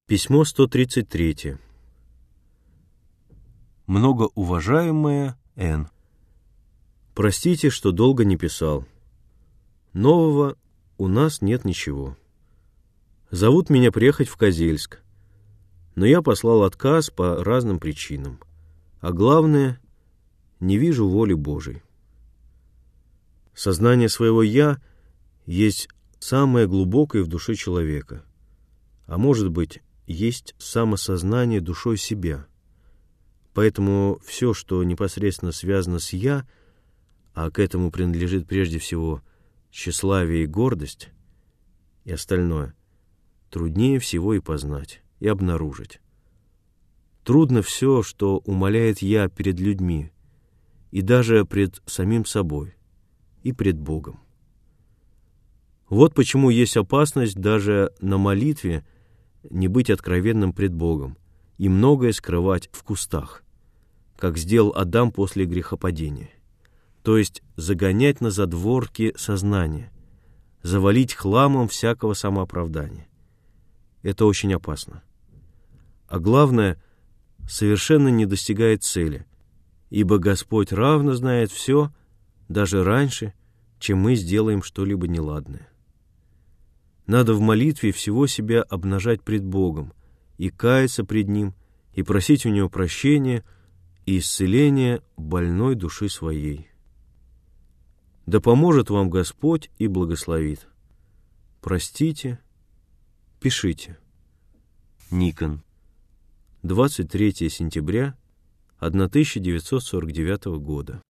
Письмо 133. Многоуважаемая Н. Простите, что долго не писал. Нового у нас нет ничего. Зовут меня приехать в Козельск, но я послал отказ по разным причинам. А главное, не вижу воли Божией. Сознание своего «я» есть самое глубокое в душе человека, а может быть, есть самосознание душой себя. Поэтому все, что непосредственно связано с «я», а к этому принадлежит прежде всего тщеславие и гордость, и остальное, труднее всего и познать, и обнаружить. Трудно все, что умаляет «я» перед людьми, и даже пред самим собой, и пред Богом. Вот почему есть опасность даже на молитве не быть откровенным пред Богом и многое скрывать в кустах, как сделал Адам после грехопадения, то есть загонять на задворки сознания, завалить хламом всякого самооправдания. Это очень опасно. А главное, совершенно не достигает цели, ибо Господь равно знает все, даже раньше, чем мы сделаем что-либо неладное. Надо в молитве всего себя обнажать пред Богом и каяться пред Ним, и просить у Него прощения и исцеления больной души своей. Да поможет вам Господь и благословит. Простите, пишите. Никон. 23 сентября 1949 года.